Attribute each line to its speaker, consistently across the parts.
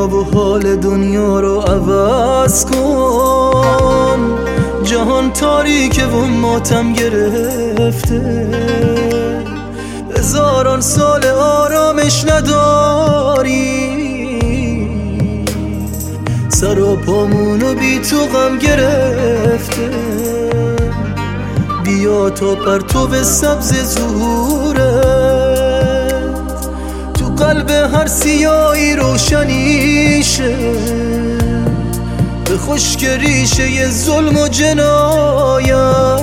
Speaker 1: بیا و حال دنیا رو عوض کن. جهان تاریکه و ماتم گرفته، هزاران سال آرامش نداری. سر و پامونو بی تو غم گرفته، بیا تا پرتو سبز زهورت تو قلب هر سیاهی روشنیشه. به خشک ریشه ظلم و جنایت،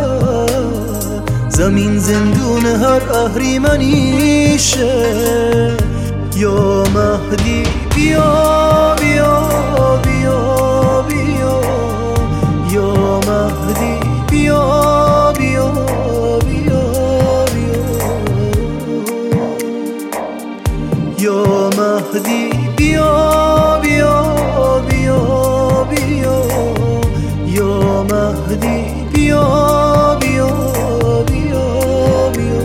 Speaker 1: زمین زندون هر اهریمنیشه. یا مهدی بیا بیا بیا بیا، یا مهدی بیا بیا بیا بیا، یا مهدی بیا بیا بیا بیا، یا مهدی بیا بیا بیا بیا.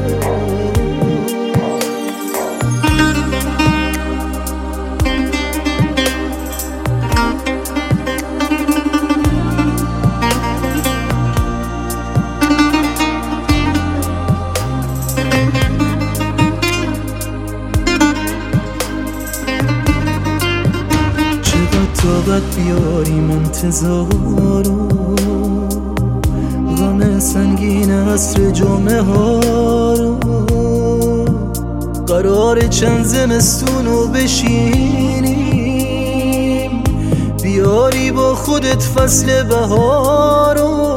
Speaker 1: طاقت بیاریم انتظارو، غم سنگین عصر جمعه ها رو. قرار چند زمستونو بشینیم، بیاری با خودت فصل بهارو.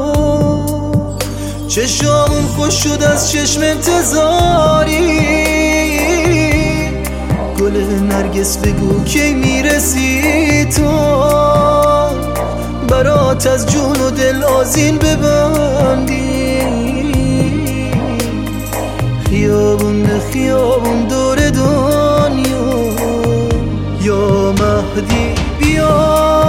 Speaker 1: چشامون خوش شد از چشم انتظاری، گل نرگس بگو کی میرسی تو. برات از جون و دل آذین ببندی، خیابون به خیابون دور دنیا. یا مهدی بیا